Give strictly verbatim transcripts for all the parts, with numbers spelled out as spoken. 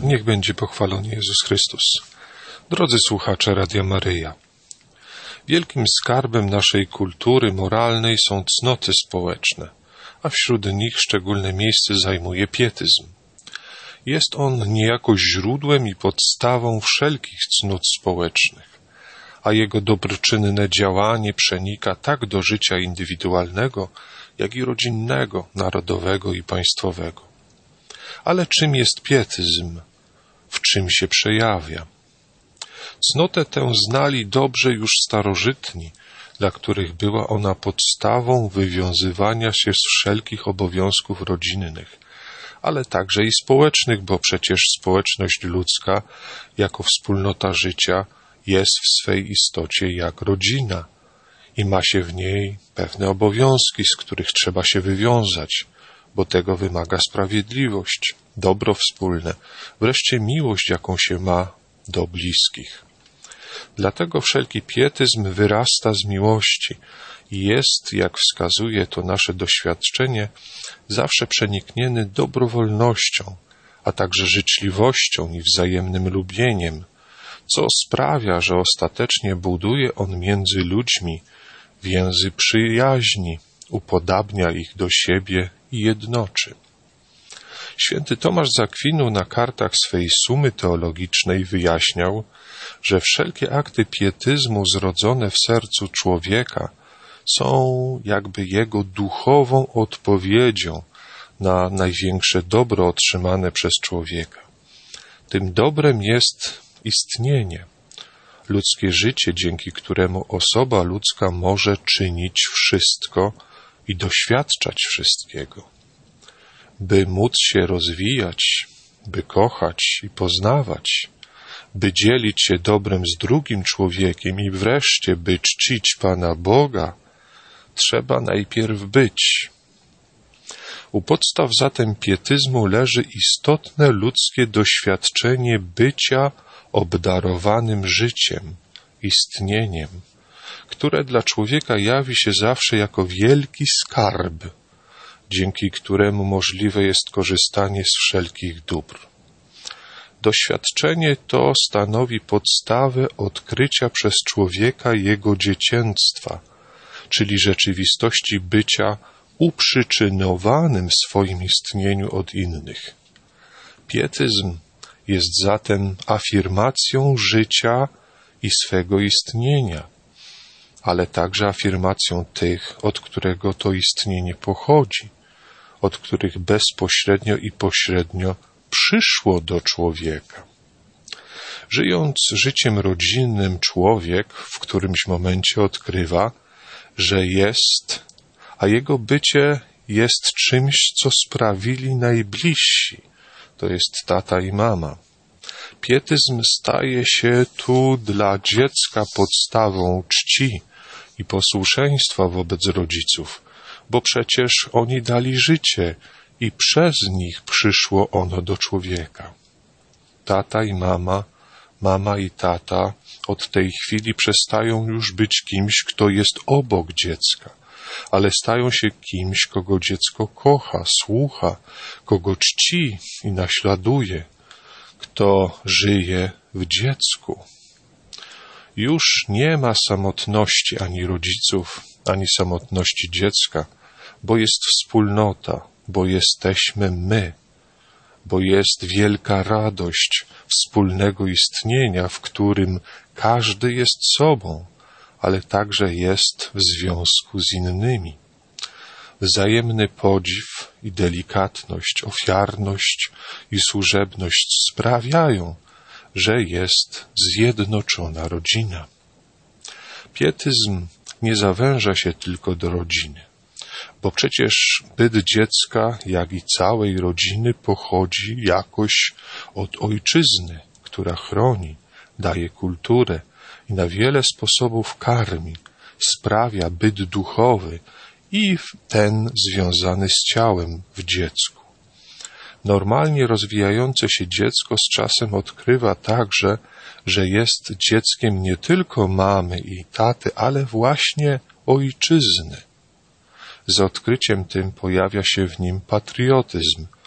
Niech będzie pochwalony Jezus Chrystus. Drodzy słuchacze Radia Maryja, wielkim skarbem naszej kultury moralnej są cnoty społeczne, a wśród nich szczególne miejsce zajmuje pietyzm. Jest on niejako źródłem i podstawą wszelkich cnót społecznych, a jego dobroczynne działanie przenika tak do życia indywidualnego, jak i rodzinnego, narodowego i państwowego. Ale czym jest pietyzm? W czym się przejawia? Cnotę tę znali dobrze już starożytni, dla których była ona podstawą wywiązywania się z wszelkich obowiązków rodzinnych, ale także i społecznych, bo przecież społeczność ludzka jako wspólnota życia jest w swej istocie jak rodzina i ma się w niej pewne obowiązki, z których trzeba się wywiązać, bo tego wymaga sprawiedliwość, dobro wspólne, wreszcie miłość, jaką się ma do bliskich. Dlatego wszelki pietyzm wyrasta z miłości i jest, jak wskazuje to nasze doświadczenie, zawsze przeniknięty dobrowolnością, a także życzliwością i wzajemnym lubieniem, co sprawia, że ostatecznie buduje on między ludźmi więzy przyjaźni, upodabnia ich do siebie i jednoczy. Święty Tomasz z Akwinu na kartach swej sumy teologicznej wyjaśniał, że wszelkie akty pietyzmu zrodzone w sercu człowieka są jakby jego duchową odpowiedzią na największe dobro otrzymane przez człowieka. Tym dobrem jest istnienie, ludzkie życie, dzięki któremu osoba ludzka może czynić wszystko i doświadczać wszystkiego. By móc się rozwijać, by kochać i poznawać, by dzielić się dobrem z drugim człowiekiem i wreszcie by czcić Pana Boga, trzeba najpierw być. U podstaw zatem pietyzmu leży istotne ludzkie doświadczenie bycia obdarowanym życiem, istnieniem, które dla człowieka jawi się zawsze jako wielki skarb, dzięki któremu możliwe jest korzystanie z wszelkich dóbr. Doświadczenie to stanowi podstawę odkrycia przez człowieka jego dziecięctwa, czyli rzeczywistości bycia uprzyczynowanym w swoim istnieniu od innych. Pietyzm jest zatem afirmacją życia i swego istnienia, ale także afirmacją tych, od którego to istnienie pochodzi, od których bezpośrednio i pośrednio przyszło do człowieka. Żyjąc życiem rodzinnym, człowiek w którymś momencie odkrywa, że jest, a jego bycie jest czymś, co sprawili najbliżsi, to jest tata i mama. Pietyzm staje się tu dla dziecka podstawą czci i posłuszeństwa wobec rodziców, bo przecież oni dali życie i przez nich przyszło ono do człowieka. Tata i mama, mama i tata od tej chwili przestają już być kimś, kto jest obok dziecka, ale stają się kimś, kogo dziecko kocha, słucha, kogo czci i naśladuje, kto żyje w dziecku. Już nie ma samotności ani rodziców, ani samotności dziecka, bo jest wspólnota, bo jesteśmy my, bo jest wielka radość wspólnego istnienia, w którym każdy jest sobą, ale także jest w związku z innymi. Wzajemny podziw i delikatność, ofiarność i służebność sprawiają, że jest zjednoczona rodzina. Pietyzm nie zawęża się tylko do rodziny, bo przecież byt dziecka, jak i całej rodziny pochodzi jakoś od ojczyzny, która chroni, daje kulturę i na wiele sposobów karmi, sprawia byt duchowy i ten związany z ciałem w dziecku. Normalnie rozwijające się dziecko z czasem odkrywa także, że jest dzieckiem nie tylko mamy i taty, ale właśnie ojczyzny. Z odkryciem tym pojawia się w nim patriotyzm,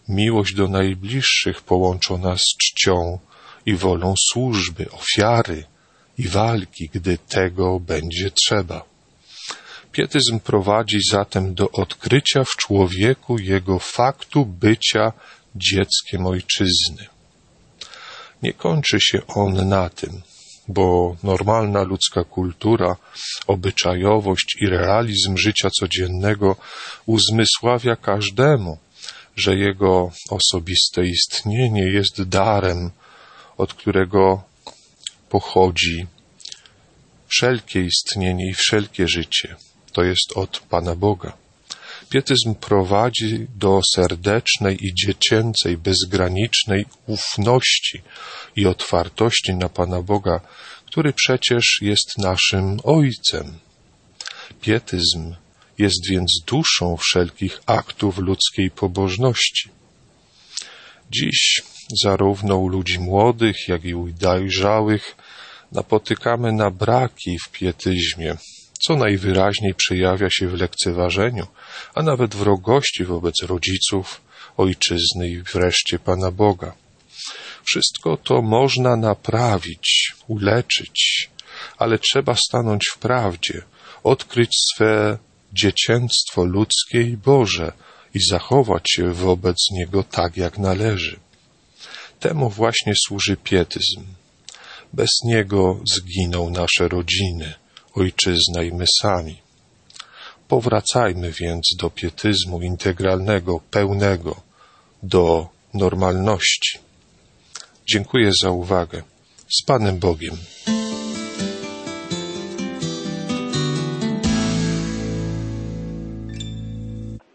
Miłość do najbliższych połączona z czcią i wolą służby, ofiary i walki, gdy tego będzie trzeba. Pietyzm prowadzi zatem do odkrycia w człowieku jego faktu bycia dzieckiem ojczyzny. Nie kończy się on na tym, bo normalna ludzka kultura, obyczajowość i realizm życia codziennego uzmysławia każdemu, że jego osobiste istnienie jest darem, od którego pochodzi wszelkie istnienie i wszelkie życie. To jest od Pana Boga. Pietyzm prowadzi do serdecznej i dziecięcej, bezgranicznej ufności i otwartości na Pana Boga, który przecież jest naszym Ojcem. Pietyzm jest więc duszą wszelkich aktów ludzkiej pobożności. Dziś zarówno u ludzi młodych, jak i u dojrzałych napotykamy na braki w pietyzmie, co najwyraźniej przejawia się w lekceważeniu, a nawet wrogości wobec rodziców, ojczyzny i wreszcie Pana Boga. Wszystko to można naprawić, uleczyć, ale trzeba stanąć w prawdzie, odkryć swe dziecięctwo ludzkie i Boże i zachować się wobec niego tak, jak należy. Temu właśnie służy pietyzm. Bez niego zginą nasze rodziny, ojczyzna i my sami. Powracajmy więc do pietyzmu integralnego, pełnego, do normalności. Dziękuję za uwagę. Z Panem Bogiem.